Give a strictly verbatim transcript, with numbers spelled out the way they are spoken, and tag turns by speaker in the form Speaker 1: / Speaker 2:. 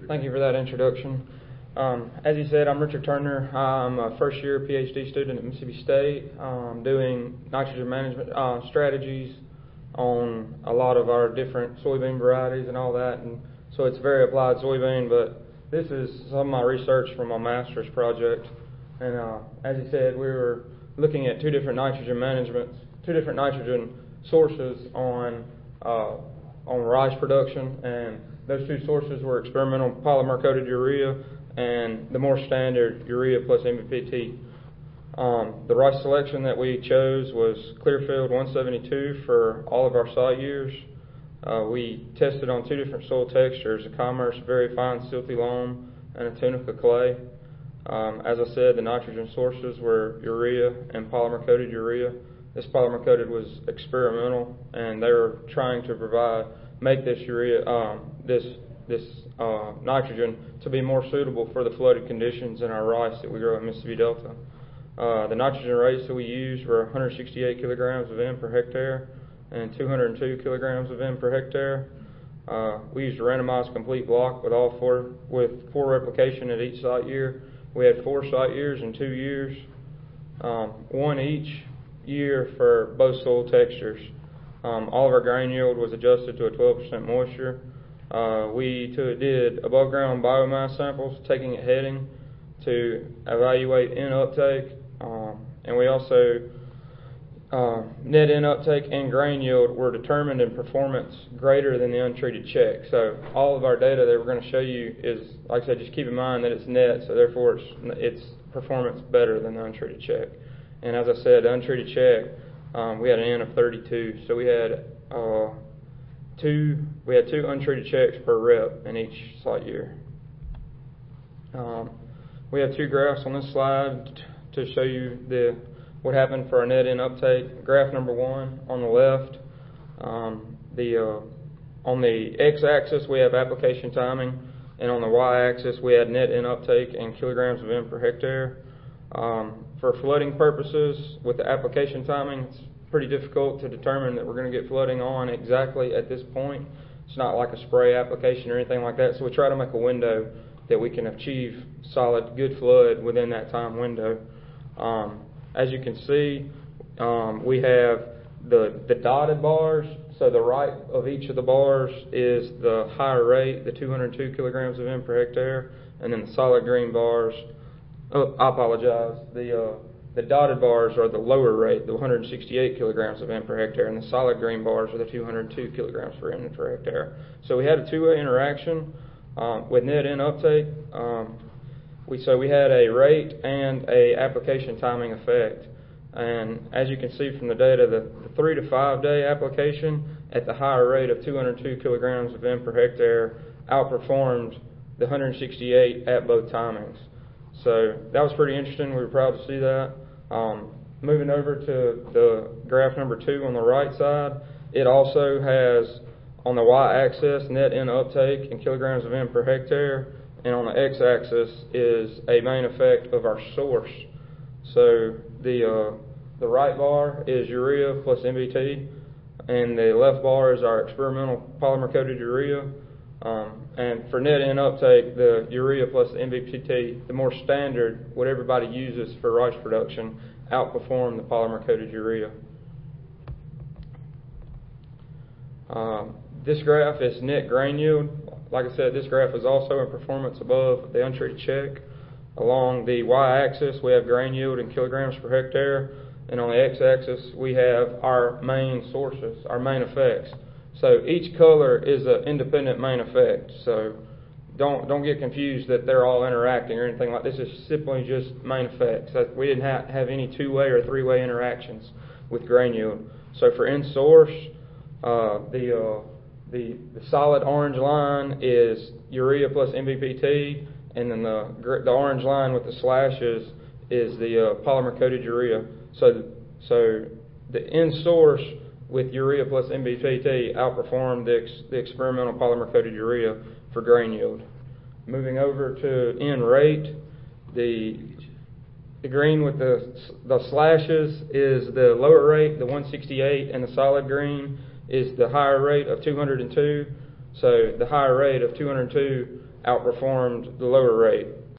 Speaker 1: Thank you for that introduction. Um, as you said, I'm Richard Turner. I'm a first year PhD student at Mississippi State, um, doing nitrogen management uh, strategies on a lot of our different soybean varieties and all that. And so it's very applied soybean, but this is some of my research from my master's project. And uh, as you said, we were looking at two different nitrogen managements, two different nitrogen sources on uh, on rice production, and those two sources were experimental polymer-coated urea and the more standard urea plus M B P T. Um, the rice selection that we chose was Clearfield one seventy-two for all of our site years. Uh, we tested on two different soil textures, a Commerce very fine silty loam and a Tunica clay. Um, as I said, the nitrogen sources were urea and polymer-coated urea. This polymer-coated was experimental, and they were trying to provide, make this urea, um, this this uh, nitrogen to be more suitable for the flooded conditions in our rice that we grow in Mississippi Delta. Uh, the nitrogen rates that we used were one hundred sixty-eight kilograms of N per hectare and two hundred two kilograms of N per hectare. Uh, we used a randomized complete block with all four, with four replication at each site year. We had four site years in two years, um, one each year for both soil textures. Um, all of our grain yield was adjusted to a twelve percent moisture. Uh, we to, did above ground biomass samples, taking at heading to evaluate N uptake, um, and we also uh, net N uptake and grain yield were determined in performance greater than the untreated check. So all of our data that we're going to show you is, like I said, just keep in mind that it's net, so therefore it's, it's performance better than the untreated check. And as I said, the untreated check, um, we had an N of thirty-two, so we had uh, two we had two untreated checks per rep in each site year. Um, we have two graphs on this slide to show you the what happened for our net N uptake. Graph number one on the left, um, the uh, on the x-axis we have application timing, and on the y-axis we had net N uptake in kilograms of N per hectare. Um, for flooding purposes, with the application timing, it's pretty difficult to determine that we're going to get flooding on exactly at this point. It's not like a spray application or anything like that, so we try to make a window that we can achieve solid, good flood within that time window. Um, as you can see, um, we have the, the dotted bars, so the right of each of the bars is the higher rate, the two hundred two kilograms of N per hectare, and then the solid green bars, oh, I apologize, the uh, the dotted bars are the lower rate, the one hundred sixty-eight kilograms of N per hectare, and the solid green bars are the two hundred two kilograms per N per hectare. So we had a two-way interaction um, with net N uptake. Um, we so we had a rate and a application timing effect. And as you can see from the data, the, the three to five day application at the higher rate of two hundred two kilograms of N per hectare outperformed the one hundred sixty-eight at both timings. So that was pretty interesting. We were proud to see that. Um, moving over to the graph number two on the right side, it also has on the y-axis net N uptake in kilograms of N per hectare, and on the x-axis is a main effect of our source. So the uh, the right bar is urea plus M B T, and the left bar is our experimental polymer-coated urea. Um, and for net N uptake, the urea plus the M B P T, the more standard, what everybody uses for rice production, outperform the polymer-coated urea. Um, this graph is net grain yield. Like I said, this graph is also in performance above the untreated check. Along the y-axis, we have grain yield in kilograms per hectare, and on the x-axis, we have our main sources, our main effects. So each color is an independent main effect. So don't don't get confused that they're all interacting or anything like this. It's simply just main effects. We didn't have, have any two-way or three-way interactions with grain yield. So for N source, uh, the, uh, the the solid orange line is urea plus M B P T, and then the the orange line with the slashes is the uh, polymer-coated urea. So so the N source with urea plus M B P T outperformed the, ex, the experimental polymer-coated urea for grain yield. Moving over to N rate, the the green with the the slashes is the lower rate, the one sixty-eight, and the solid green is the higher rate of two hundred two. So the higher rate of two hundred two outperformed the lower rate.